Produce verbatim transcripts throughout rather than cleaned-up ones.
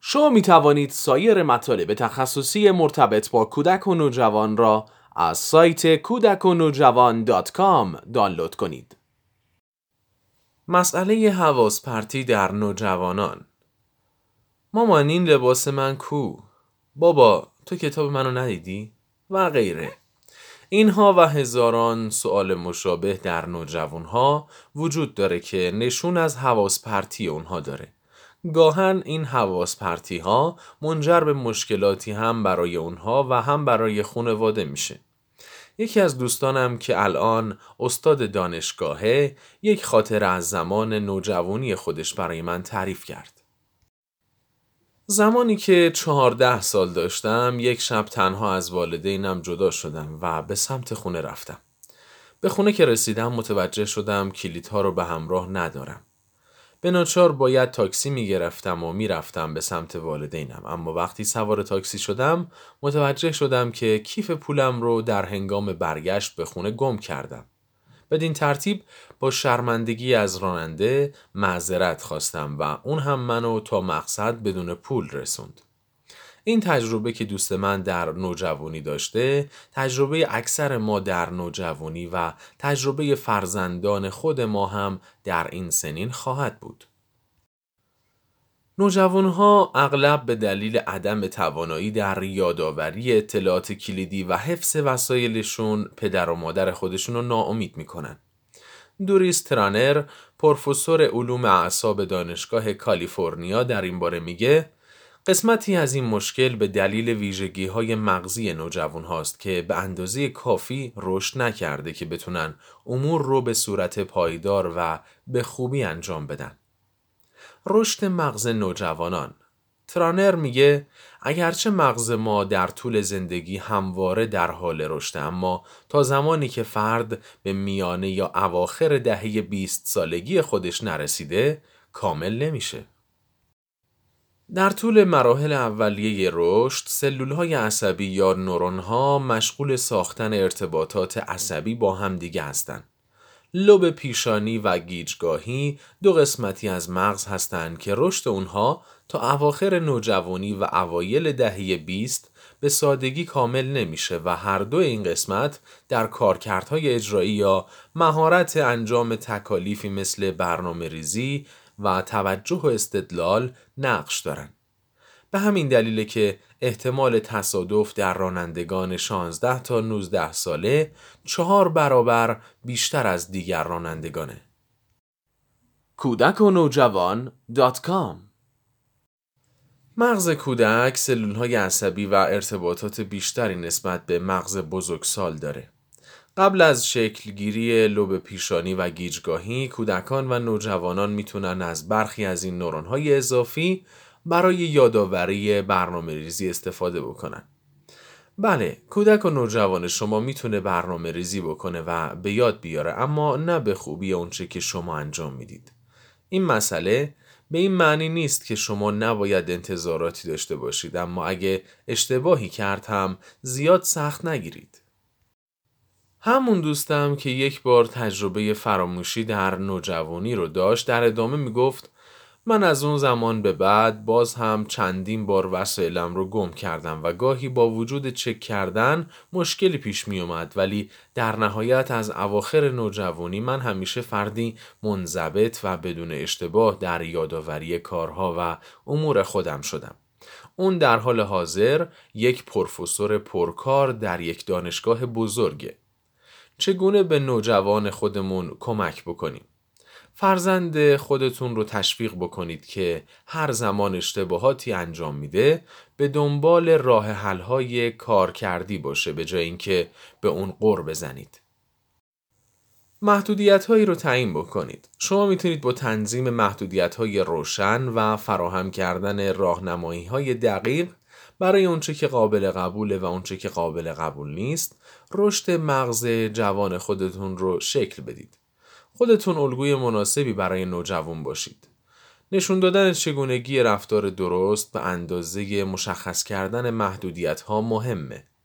شما می توانید سایر مطالب تخصصی مرتبط با کودک و نوجوان را از سایت کودک و نوجوان دات کام دانلود کنید. مسئله حواس پرتی در نوجوانان. مامان این لباس من کو؟ بابا تو کتاب منو ندیدی؟ و غیره. اینها و هزاران سوال مشابه در نوجوانها وجود داره که نشون از حواس پرتی اونها داره. گاهن این حواس پرتی ها منجر به مشکلاتی هم برای اونها و هم برای خانواده میشه. یکی از دوستانم که الان استاد دانشگاهه یک خاطره از زمان نوجوانی خودش برای من تعریف کرد. زمانی که چهارده سال داشتم یک شب تنها از والدینم جدا شدم و به سمت خونه رفتم. به خونه که رسیدم متوجه شدم کلیدها رو به همراه ندارم. به ناچار باید تاکسی می گرفتم و می رفتم به سمت والدینم، اما وقتی سوار تاکسی شدم متوجه شدم که کیف پولم رو در هنگام برگشت به خونه گم کردم. بدین ترتیب با شرمندگی از راننده معذرت خواستم و اون هم منو تا مقصد بدون پول رسوند. این تجربه که دوست من در نوجوانی داشته، تجربه اکثر ما در نوجوانی و تجربه فرزندان خود ما هم در این سنین خواهد بود. نوجوانها اغلب به دلیل عدم توانایی در یادآوری اطلاعات کلیدی و حفظ وسایلشون پدر و مادر خودشون رو ناامید میکنن. دوریس ترانر، پروفسور علوم اعصاب دانشگاه کالیفرنیا در این باره میگه قسمتی از این مشکل به دلیل ویژگی‌های مغزی نوجوان هاست که به اندازه کافی رشد نکرده که بتونن امور رو به صورت پایدار و به خوبی انجام بدن. رشد مغز نوجوانان. ترانر میگه اگرچه مغز ما در طول زندگی همواره در حال رشد، اما تا زمانی که فرد به میانه یا اواخر دهه بیست سالگی خودش نرسیده کامل نمیشه. در طول مراحل اولیه رشد، سلولهای عصبی یا نورون‌ها مشغول ساختن ارتباطات عصبی با هم دیگه هستند. لوب پیشانی و گیجگاهی دو قسمتی از مغز هستند که رشد اونها تا اواخر نوجوانی و اوایل دهه بیست به سادگی کامل نمیشه و هر دو این قسمت در کارکردهای اجرایی یا مهارت انجام تکالیفی مثل برنامه ریزی و توجه و استدلال نقش دارن. به همین دلیله که احتمال تصادف در رانندگان شانزده تا نوزده ساله چهار برابر بیشتر از دیگر رانندگانه. کودک و نوجوان دات کام. مغز کودک سلولهای عصبی و ارتباطات بیشتری نسبت به مغز بزرگسال داره. قبل از شکلگیری لوب پیشانی و گیجگاهی، کودکان و نوجوانان میتونن از برخی از این نورون‌های اضافی برای یادآوری برنامه‌ریزی استفاده بکنن. بله، کودک و نوجوان شما میتونه برنامه‌ریزی بکنه و به یاد بیاره، اما نه به خوبی اونچه که شما انجام میدید. این مسئله به این معنی نیست که شما نباید انتظاراتی داشته باشید، اما اگه اشتباهی کرد هم زیاد سخت نگیرید. همون دوستم که یک بار تجربه فراموشی در نوجوانی رو داشت در ادامه میگفت من از اون زمان به بعد باز هم چندین بار وسایلم رو گم کردم و گاهی با وجود چک کردن مشکلی پیش می اومد، ولی در نهایت از اواخر نوجوانی من همیشه فردی منضبط و بدون اشتباه در یادآوری کارها و امور خودم شدم. اون در حال حاضر یک پروفسور پرکار در یک دانشگاه بزرگه. چگونه به نوجوان خودمون کمک بکنیم؟ فرزند خودتون رو تشویق بکنید که هر زمان اشتباهاتی انجام میده به دنبال راه حل‌های کارکردی باشه به جای اینکه به اون غر بزنید. محدودیت‌هایی رو تعیین بکنید. شما میتونید با تنظیم محدودیت‌های روشن و فراهم کردن راهنمایی‌های دقیق برای اونچه که قابل قبوله و اونچه که قابل قبول نیست، رشد مغز جوان خودتون رو شکل بدید. خودتون الگوی مناسبی برای نوجوان باشید. نشون دادن چگونگی رفتار درست به اندازه مشخص کردن محدودیت‌ها مهمه.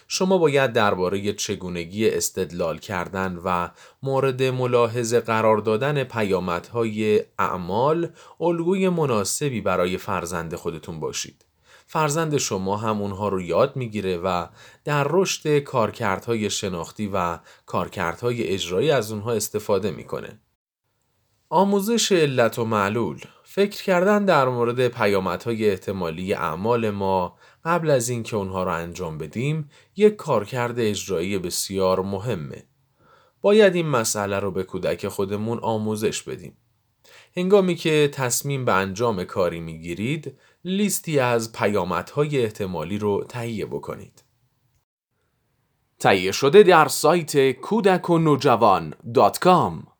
شما باید درباره چگونگی استدلال کردن و مورد ملاحظه قرار دادن پیامدهای اعمال الگوی مناسبی برای فرزند خودتون باشید. فرزند شما هم اونها رو یاد میگیره و در رشد کارکردهای شناختی و کارکردهای اجرایی از اونها استفاده میکنه. آموزش علت و معلول، فکر کردن در مورد پیامدهای احتمالی اعمال ما قبل از اینکه اونها رو انجام بدیم یک کارکرد اجرایی بسیار مهمه. باید این مسئله رو به کودک خودمون آموزش بدیم. هنگامی که تصمیم به انجام کاری میگیرید، لیستی از پیامدهای احتمالی رو تهیه بکنید. تهیه شده در سایت کودک و نوجوان دات کام